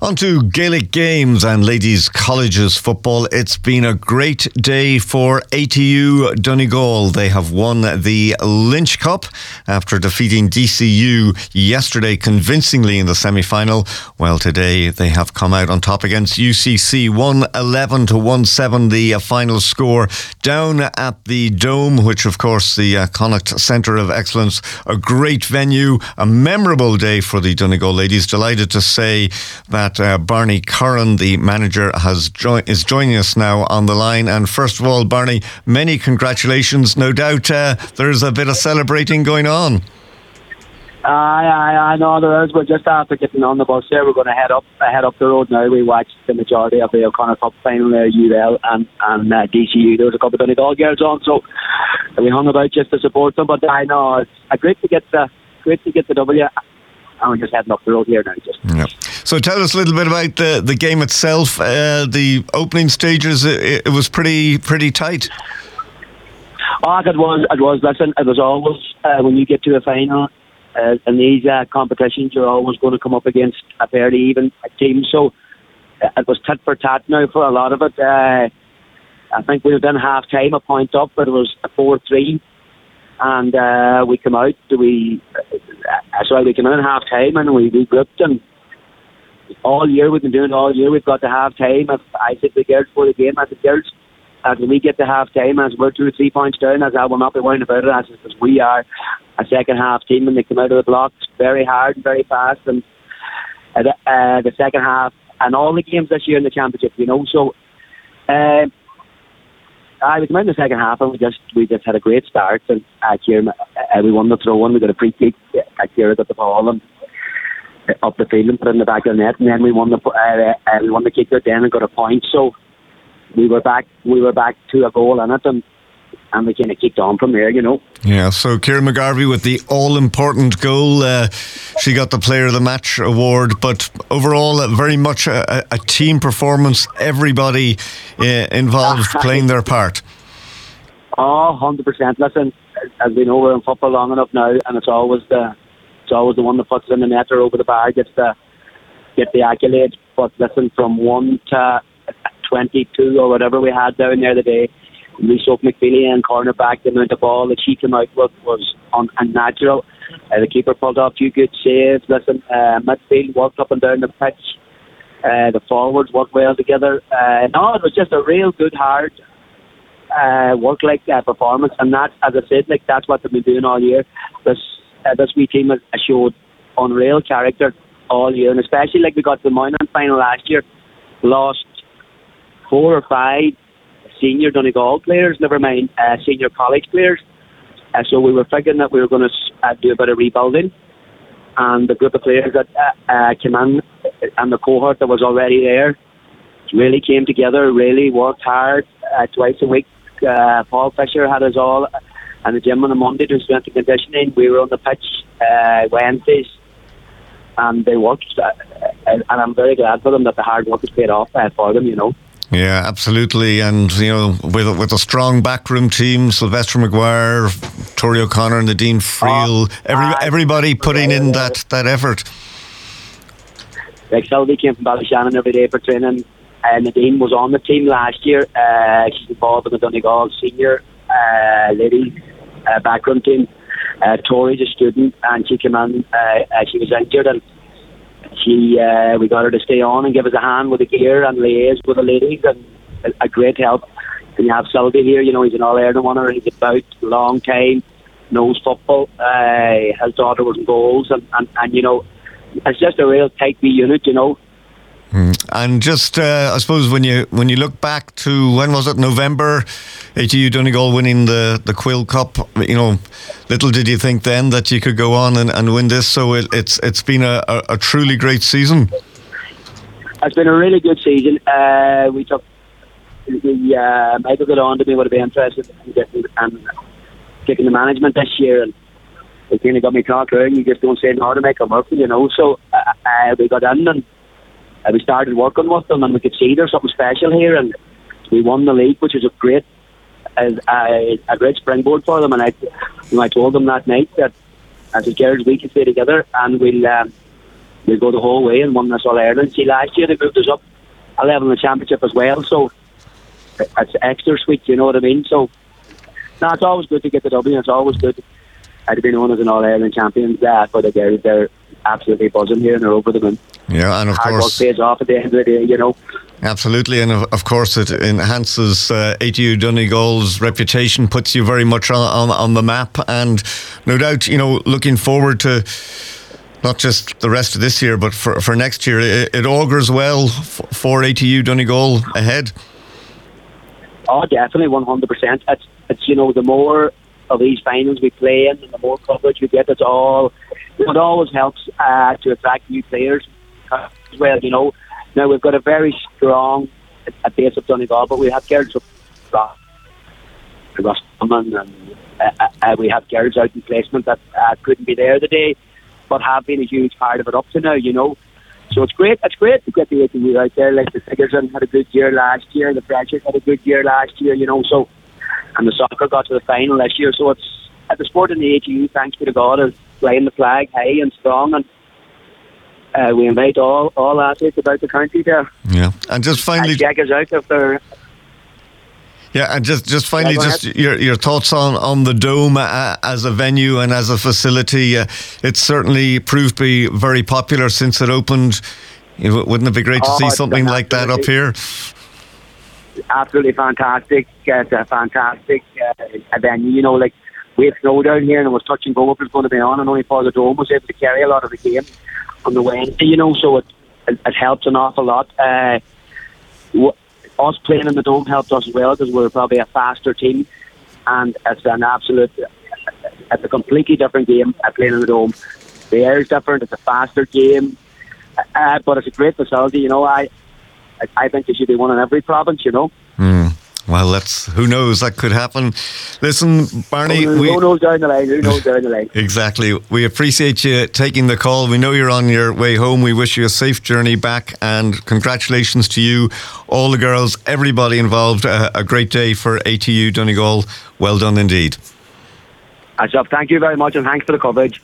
On to Gaelic games and ladies colleges football. It's been a great day for ATU Donegal. They have won the Lynch Cup after defeating DCU yesterday convincingly in the semi-final. Well, today they have come out on top against UCC, 111-17 the final score down at the Dome, which of course the Connacht Centre of Excellence, a great venue, a memorable day for the Donegal ladies. Delighted to say that Barney Curran, the manager, is joining us now on the line. And first of all, Barney, many congratulations. No doubt there's a bit of celebrating going on. I know there is. We're just after getting on the bus there. We're going to head up the road now. We watched the majority of the O'Connor Cup final there, UL and DCU. There was a couple of Donegal girls on, so we hung about just to support them. But I know it's great to get the W. And we're just heading up the road here now. Yep. So tell us a little bit about the game itself. The opening stages, it was pretty tight. Oh, it was. Listen, it was always when you get to a final in these competitions, you're always going to come up against a fairly even team. So it was tit for tat now for a lot of it. I think we were done half time, a point up, but it was a 4-3. And we came out. We came in half time and we regrouped, and all year we've been doing it all year. We've got to half time. I said the girls for the game, I said girls, as we get to half time, as we're 2 or 3 points down, as I will not be worrying about it, as because we are a second half team and they come out of the blocks very hard and very fast. And the second half and all the games this year in the championship, so we came out in the second half and we just had a great start. And we won the throw-in. We got a free kick. Kira got the ball and up the field and put it in the back of the net. And then we won the kick out then and got a point. So we were back to a goal in it, and we kind of kicked on from there, Yeah, so Kira McGarvey with the all-important goal. She got the Player of the Match award, but overall very much a team performance. Everybody involved playing their part. Oh, 100%. Listen, as we know, we're in football long enough now, and it's always the one that puts it in the net or over the bar gets the accolade. But listen, from 1 to 22 or whatever we had down there today, we saw McFeely and cornerback, the amount of ball that she came out with was unnatural. The keeper pulled off a few good saves. Listen, midfield worked up and down the pitch. The forwards worked well together. It was just a real good, hard work-like performance. And that, as I said, that's what they've been doing all year. This wee team has showed unreal character all year, and especially we got to the Moynihan final last year, lost 4 or 5 senior Donegal players, never mind senior college players. So we were figuring that we were going to do a bit of rebuilding, and the group of players that came in and the cohort that was already there really came together, really worked hard twice a week. Paul Fisher had us all in the gym on a Monday doing strength and conditioning. We were on the pitch Wednesdays, and they worked, and I'm very glad for them that the hard work has paid off for them, Yeah, absolutely. And, with a strong backroom team, Sylvester McGuire, Tori O'Connor, Nadine Friel, everybody putting in that effort. Sylvie came from Ballyshannon every day for training. Nadine was on the team last year. She's involved in the Donegal senior ladies backroom team. Tori's a student, and she came in. She was injured, and we got her to stay on and give us a hand with the gear and liaise with the ladies, and a great help. And you have Sylvie here, he's an All-Ireland winner. He's about a long time, knows football. His daughter was in goals, and it's just a real tight wee unit, And just, I suppose, when you look back to, when was it, November, ATU Donegal winning the Quill Cup, little did you think then that you could go on and win this. So it's been a truly great season. It's been a really good season. We took Michael got on to me, would have been interested in getting the management this year, and it kind of got me talking around. You just don't say no to make them work, So we got in and we started working with them, and we could see there's something special here, and we won the league, which was a great springboard for them. And I told them that night that as a girls we can stay together, and we go the whole way and won this All Ireland. See, last year they moved us up a level in the championship as well, so it's extra sweet, you know what I mean? So, no, it's always good to get the W. It's always good to be known as an All Ireland champion. For the girls, they're absolutely buzzing here and they're over the moon. Yeah, and of hard course, work pays off at the end of the day, you know. Absolutely, and of course it enhances ATU Donegal's reputation, puts you very much on the map, and no doubt, you know, looking forward to not just the rest of this year, but for next year, it augurs well for ATU Donegal ahead. Oh, definitely, 100%. It's you know, the more of these finals we play in and the more coverage we get, it always helps to attract new players as well, you know. Now, we've got a very strong base of Donegal, but we have girls from Roscommon, and we have girls out in placement that couldn't be there today, but have been a huge part of it up to now, you know. So it's great to get the ATU out there. Like the Sigerson had a good year last year, the Freshers had a good year last year, you know, so, and the soccer got to the final this year. So it's at the sport in the ATU, thanks be to God, is flying the flag high and strong, and we invite all athletes about the county there. Yeah, and just finally, check us out if they're. Yeah, and just finally, just your thoughts on the Dome as a venue and as a facility. It's certainly proved to be very popular since it opened. Wouldn't it be great to see something like that up here? Absolutely fantastic. It's a fantastic venue. You know, like we had snow down here and it was touch and go if it was going to be on, and only for the Dome was able to carry a lot of the game on the Wednesday. You know, so it helps an awful lot. Us playing in the Dome helped us as well because we're probably a faster team, and it's a completely different game playing in the Dome. The air is different, it's a faster game, but it's a great facility, you know. I think there should be one in every province, you know. Well, who knows, that could happen. Listen, Barney, who knows down the line? Exactly. We appreciate you taking the call. We know you're on your way home. We wish you a safe journey back, and congratulations to you, all the girls, everybody involved. A great day for ATU Donegal. Well done indeed. Thank you very much, and thanks for the coverage.